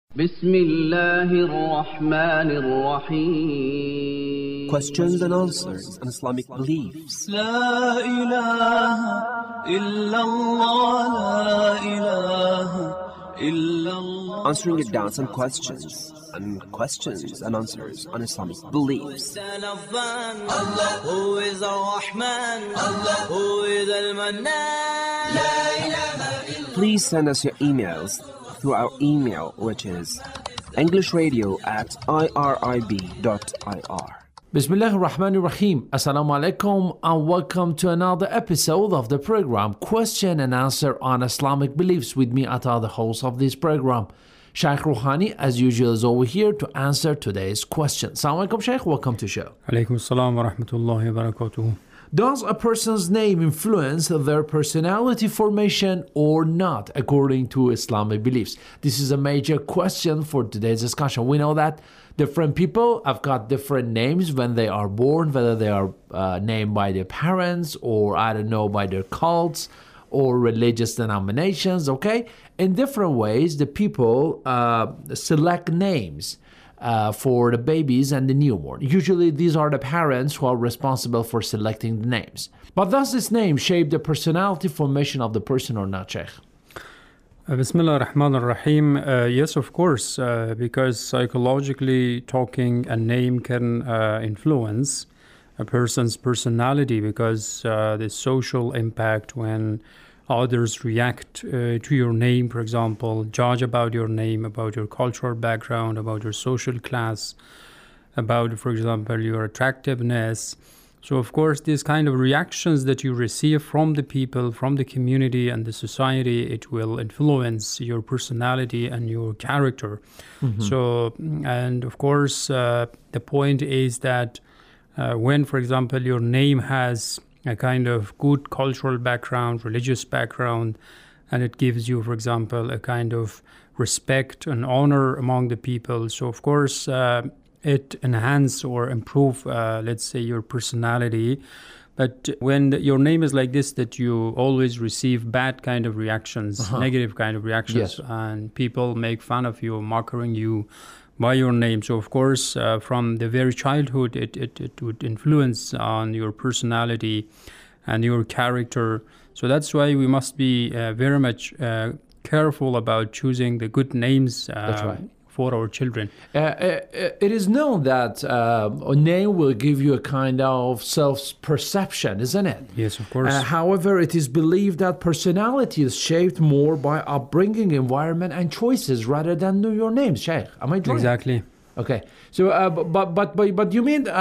بسم الله الرحمن الرحيم. Questions and answers on Islamic beliefs. لا إله إلا الله لا إله إلا الله. Answering your doubts and questions and answers on Islamic beliefs. Allah who is Ar-Rahman, Allah who is Al-Mannan. لا إله إلا. Please send us your emails through our email, which is englishradio@irib.ir. Bismillah ar-Rahman ar-Rahim. Assalamu alaikum and welcome to another episode of the program Question and Answer on Islamic Beliefs with me, Ata, the host of this program. Shaykh Rouhani, as usual, is over here to answer today's question. Assalamu alaikum, Shaykh. Welcome to the show. Alaikum assalam wa rahmatullahi wa barakatuh. Does a person's name influence their personality formation or not, according to Islamic beliefs? This is a major question for today's discussion. We know that different people have got different names when they are born, whether they are named by their parents or, by their cults or religious denominations, okay? In different ways, the people select names for the babies and the newborn. Usually these are the parents who are responsible for selecting the names. But does this name shape the personality formation of the person or not, Sheikh? Bismillah ar-Rahman ar-Rahim. Yes, of course, because psychologically talking, a name can influence a person's personality because the social impact when others react to your name, for example, judge about your name, about your cultural background, about your social class, about, for example, your attractiveness. So, of course, these kind of reactions that you receive from the people, from the community and the society, it will influence your personality and your character. Mm-hmm. So, and of course, the point is that when, for example, your name has a kind of good cultural background, religious background, and it gives you, for example, a kind of respect and honor among the people. So, of course, it enhance or improve, let's say, your personality. But when your name is like this, that you always receive bad kind of reactions, negative kind of reactions, yes, and people make fun of you, mocking you by your name. So, of course, from the very childhood, it would influence on your personality and your character. So that's why we must be very much careful about choosing the good names for our children. It is known that a name will give you a kind of self-perception, isn't it? Yes, of course. However, it is believed that personality is shaped more by upbringing, environment, and choices rather than your name, Sheikh. Am I right? Exactly. Okay. So, but you mean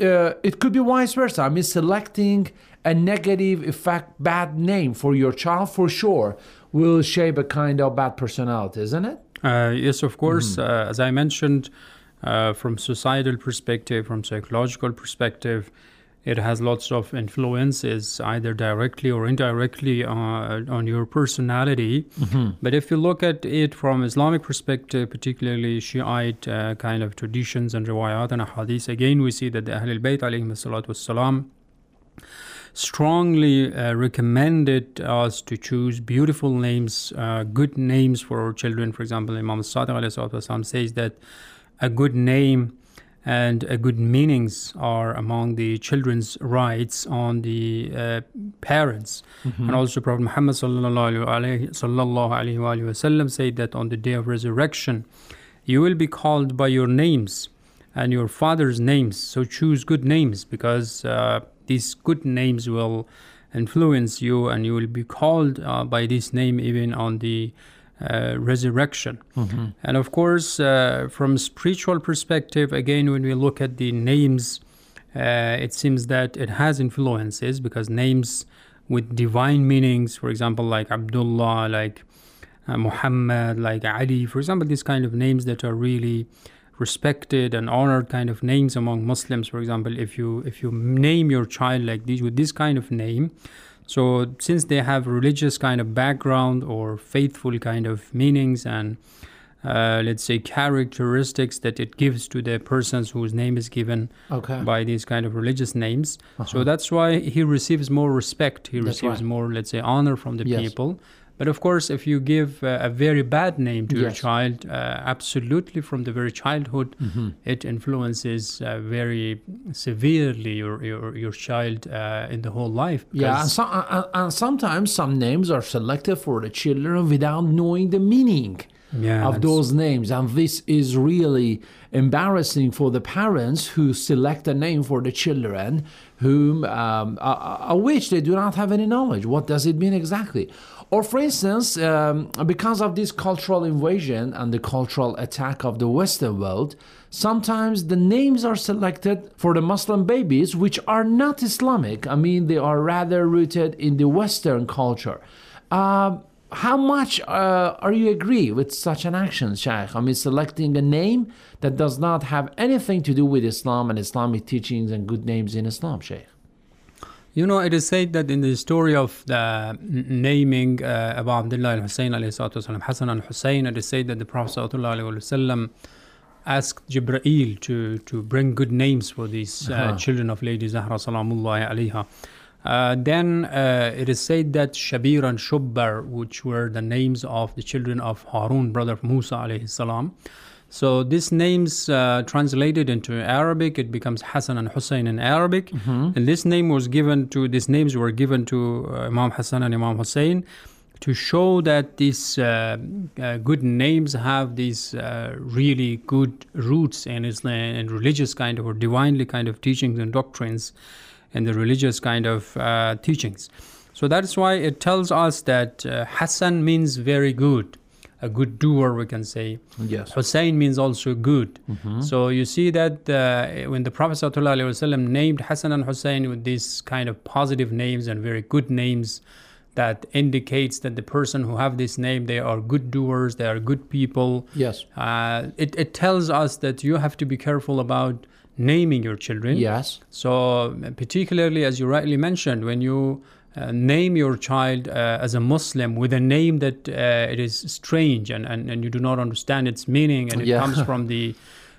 it could be vice versa? I mean, selecting a negative, in fact, bad name for your child for sure will shape a kind of bad personality, isn't it? Yes, of course. As I mentioned, from societal perspective, from psychological perspective, it has lots of influences, either directly or indirectly, on your personality. Mm-hmm. But if you look at it from Islamic perspective, particularly Shiite kind of traditions and riwayat and hadith, again we see that the Ahlul Bayt alayhim salatu wassalam strongly recommended us to choose beautiful names, good names for our children. For example, Imam Sadiq alayhi salatu says that a good name and a good meanings are among the children's rights on the parents. Mm-hmm. And also Prophet Muhammad sallallahu alaihi wasallam said that on the day of resurrection, you will be called by your names and your father's names. So choose good names because these good names will influence you and you will be called by this name even on the resurrection. Mm-hmm. And of course, from spiritual perspective, again, when we look at the names, it seems that it has influences because names with divine meanings, for example, like Abdullah, like Muhammad, like Ali, for example, these kind of names that are really respected and honored kind of names among Muslims. For example, if you name your child like this with this kind of name, so since they have religious kind of background or faithful kind of meanings and let's say characteristics that it gives to the persons whose name is given by these kind of religious names. So that's why he receives more respect. He receives more, let's say, honor from the people. But of course, if you give a very bad name to your Yes. child, absolutely from the very childhood, it influences very severely your child in the whole life. Yeah, and, and sometimes some names are selected for the children without knowing the meaning of those names, and this is really embarrassing for the parents who select a name for the children whom of which they do not have any knowledge. What does it mean exactly? Or for instance, because of this cultural invasion and the cultural attack of the Western world, sometimes the names are selected for the Muslim babies which are not Islamic. I mean, they are rather rooted in the Western culture. How much are you agree with such an action, Shaykh? I mean, selecting a name that does not have anything to do with Islam and Islamic teachings and good names in Islam, Shaykh. You know, it is said that in the story of the naming Abu Abdullah al-Hussein Hassan al-Hussein, it is said that the Prophet ﷺ asked Jibreel to bring good names for these children of Lady Zahra Salamullahi alayha. Then it is said that Shabir and Shubbar, which were the names of the children of Harun, brother of Musa alayhi salam. So these names translated into Arabic, it becomes Hassan and Hussein in Arabic. And these names were given to Imam Hassan and Imam Hussein to show that these good names have these really good roots in Islam and religious kind of or divinely kind of teachings and doctrines and the religious kind of teachings. So that's why it tells us that Hassan means very good. A good doer, we can say. Yes. Hussein means also good. So you see that when the Prophet ﷺ named Hassan and Hussein with these kind of positive names and very good names, that indicates that the person who have this name, they are good doers, they are good people. Yes. It tells us that you have to be careful about naming your children. Yes. So particularly, as you rightly mentioned, when you name your child as a Muslim with a name that it is strange and you do not understand its meaning, and it comes from the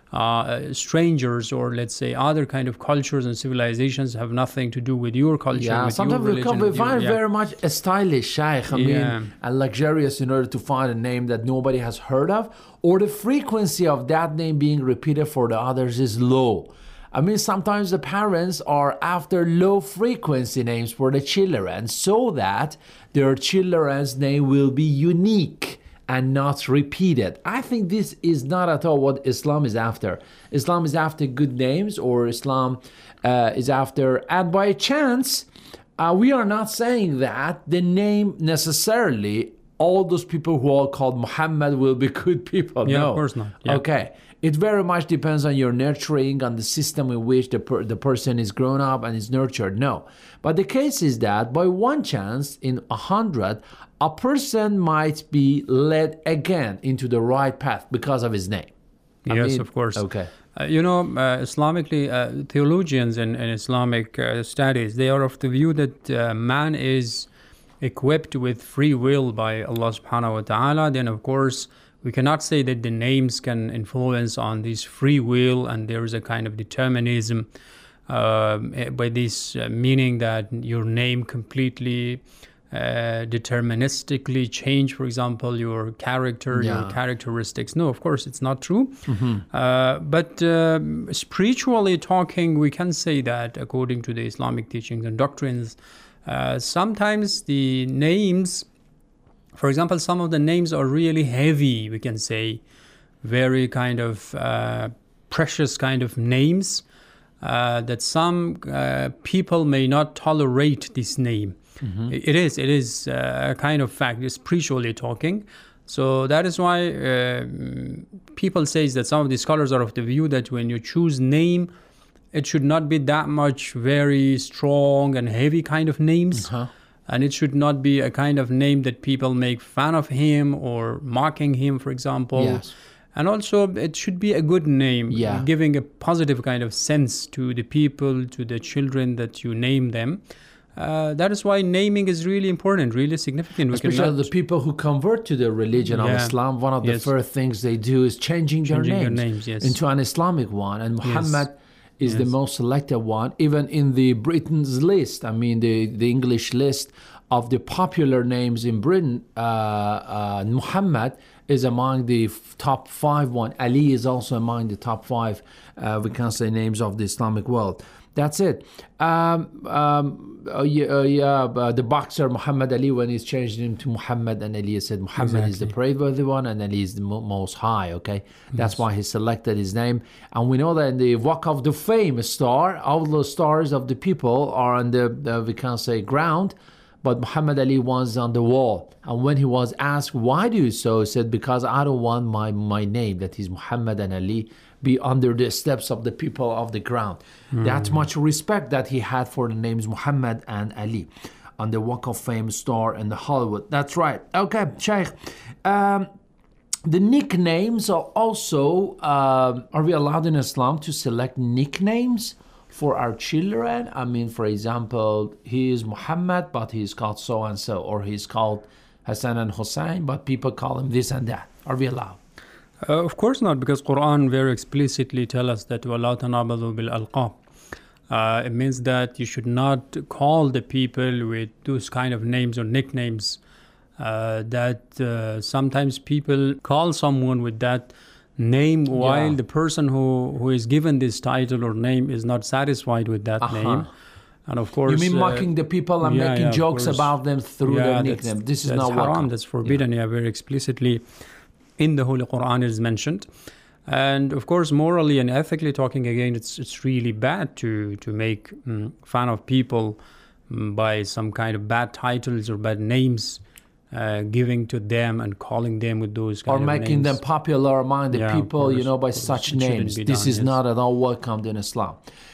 strangers, or let's say other kind of cultures and civilizations, have nothing to do with your culture. Yeah, with sometimes your we religion, find very much a stylish, Shaykh. I mean, and luxurious in order to find a name that nobody has heard of, or the frequency of that name being repeated for the others is low. I mean, sometimes the parents are after low frequency names for the children so that their children's name will be unique and not repeated. I think this is not at all what Islam is after. Islam is after good names, or Islam is after, and by chance, we are not saying that the name necessarily, all those people who are called Muhammad will be good people. Yeah, no. Of course not. Yeah. Okay. It very much depends on your nurturing, on the system in which the person is grown up and is nurtured. No. But the case is that by one chance in 100, a person might be led again into the right path because of his name. Yes, of course. Okay. Islamically, theologians in Islamic studies, they are of the view that man is equipped with free will by Allah subhanahu wa ta'ala. Then, of course, we cannot say that the names can influence on this free will, and there is a kind of determinism by this meaning that your name completely deterministically change, for example, your character, your characteristics. No, of course, it's not true. But spiritually talking, we can say that according to the Islamic teachings and doctrines, sometimes the names, for example, some of the names are really heavy, we can say, very kind of precious kind of names that some people may not tolerate this name. It is a kind of fact, spiritually talking. So that is why people say that some of the scholars are of the view that when you choose name, it should not be that much very strong and heavy kind of names. And it should not be a kind of name that people make fun of him or mocking him, for example. Yes. And also, it should be a good name, giving a positive kind of sense to the people, to the children that you name them. That is why naming is really important, really significant. Especially the people who convert to the religion of Islam, one of the first things they do is changing their names into an Islamic one. And Muhammad is the most selected one, even in the Britain's list. I mean, the English list of the popular names in Britain, Muhammad is among the top 5 one. Ali is also among the top 5, we can say, names of the Islamic world. That's it. The boxer Muhammad Ali, when he's changed him to Muhammad, and Ali said Muhammad is the praiseworthy one and Ali is the most high, okay? That's why he selected his name. And we know that in the Walk of the Fame star, all the stars of the people are on the we can say, ground, but Muhammad Ali was on the wall. And when he was asked, why do you so? He said, because I don't want my name, that is Muhammad and Ali, be under the steps of the people of the ground. That much respect that he had for the names Muhammad and Ali on the Walk of Fame star in the Hollywood. That's right. Okay, Sheikh. The nicknames are also, are we allowed in Islam to select nicknames for our children? I mean, for example, he is Muhammad, but he's called so and so, or he's called Hassan and Hussein, but people call him this and that. Are we allowed? Of course not, because Quran very explicitly tell us that وَلَا تَنَابَذُوا بِالْأَلْقَابِ. It means that you should not call the people with those kind of names or nicknames that sometimes people call someone with that name while the person who is given this title or name is not satisfied with that name. And of course, you mean mocking the people and making jokes about them through their nickname. This is not haram. welcome. That's forbidden. Very explicitly in the Holy Quran is mentioned. And of course, morally and ethically talking, again, it's really bad to make fun of people by some kind of bad titles or bad names, giving to them and calling them with those kind of names. Or making them popular among the people, by such names. This is not at all welcomed in Islam.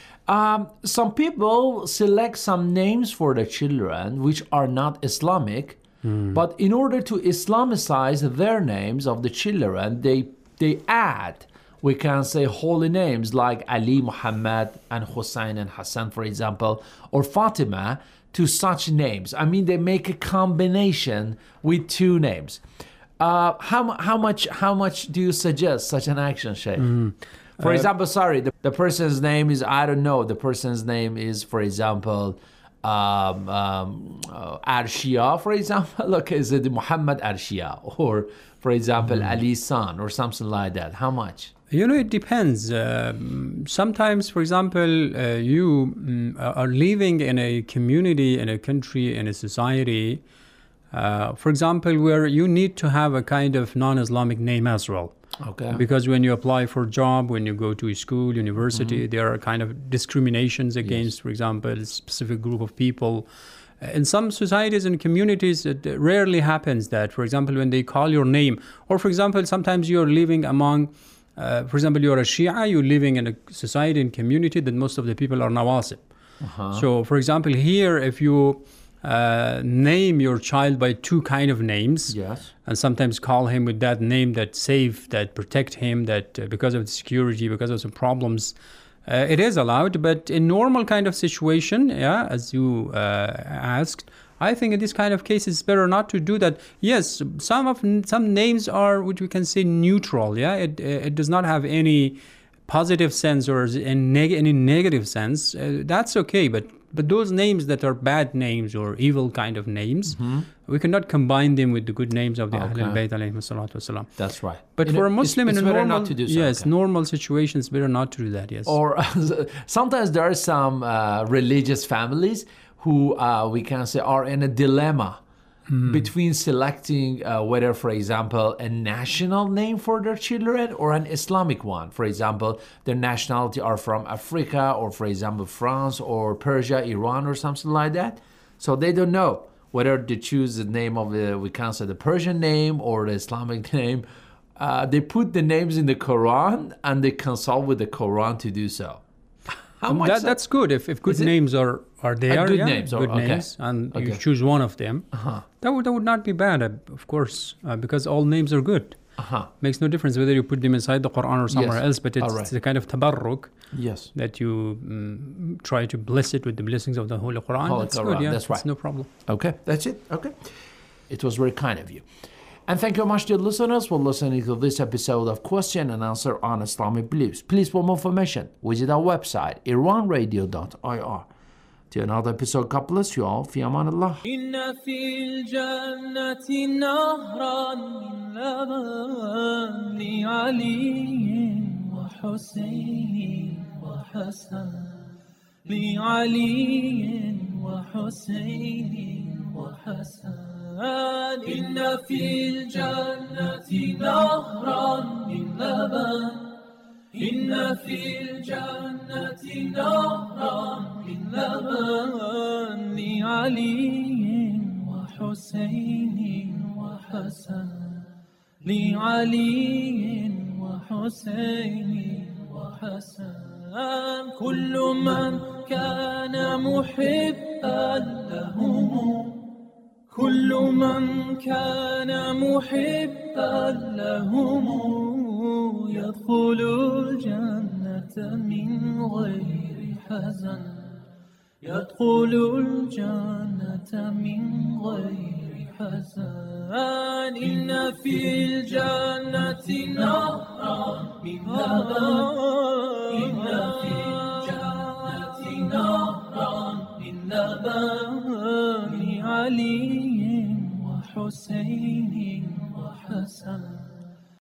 Some people select some names for their children which are not Islamic, but in order to Islamicize their names of the children, they add, we can say, holy names like Ali, Muhammad, and Hussein and Hassan, for example, or Fatima to such names. I mean, they make a combination with 2 names. How much do you suggest such an action, Sheikh? For example, the person's name is, I don't know, the person's name is, for example, Arshia, for example. Okay, is it Muhammad Arshia? Or, for example, Ali's son, or something like that. How much? It depends. Sometimes, for example, you are living in a community, in a country, in a society, for example, where you need to have a kind of non-Islamic name as well. Okay. Because when you apply for a job, when you go to school, university, there are kind of discriminations against, for example, a specific group of people. In some societies and communities, it rarely happens that, for example, when they call your name, or for example, sometimes you're living among, for example, you're a Shia, you're living in a society and community that most of the people are Nawasib. So, for example, here, if you name your child by 2 kind of names, and sometimes call him with that name that save, that protect him, that because of the security, because of some problems, it is allowed. But in normal kind of situation, as you asked, I think in this kind of case it's better not to do that. Yes, some names are, which we can say, neutral. It does not have any positive sense or any negative sense. That's okay, but those names that are bad names or evil kind of names, we cannot combine them with the good names of the Ahlul Bayt alayhi salatu wasalam. That's right. But for a Muslim in a normal, not to do so. Normal situations, better not to do that. Yes. Or sometimes there are some religious families who we can say are in a dilemma between selecting whether, for example, a national name for their children or an Islamic one. For example, their nationality are from Africa, or for example, France or Persia, Iran, or something like that. So they don't know whether to choose the name of we can say the Persian name or the Islamic name. They put the names in the Quran and they consult with the Quran to do so. That's good. If good names are there, good names, and you choose one of them, that would not be bad, of course, because all names are good. Makes no difference whether you put them inside the Quran or somewhere else, but it's a kind of tabarruk that you try to bless it with the blessings of the Holy Quran. That's good, that's right. That's no problem. Okay, that's it. Okay. It was very kind of you. And thank you very much, dear listeners, for listening to this episode of Question and Answer on Islamic Beliefs. Please, for more information, visit our website, iranradio.ir. to another episode. God bless you all. Fi aman Allah. إن في الجنة نهرا من لبن لعلي وحسين وحسن لعلي وحسين وحسن إن في الجنة نهرا من لبن إن في الجنة نهرا من لبن لعلي وحسين وحسن لعلي وحسين وحسن كل من كان محبا لهم كل من كان محبا لهم يدخل الجنة من غير حزن يدخل الجنة من غير حزن إن في الجنة نهرا من لبن إن في الجنة نهرا من لبن لعلي وحسين وحسن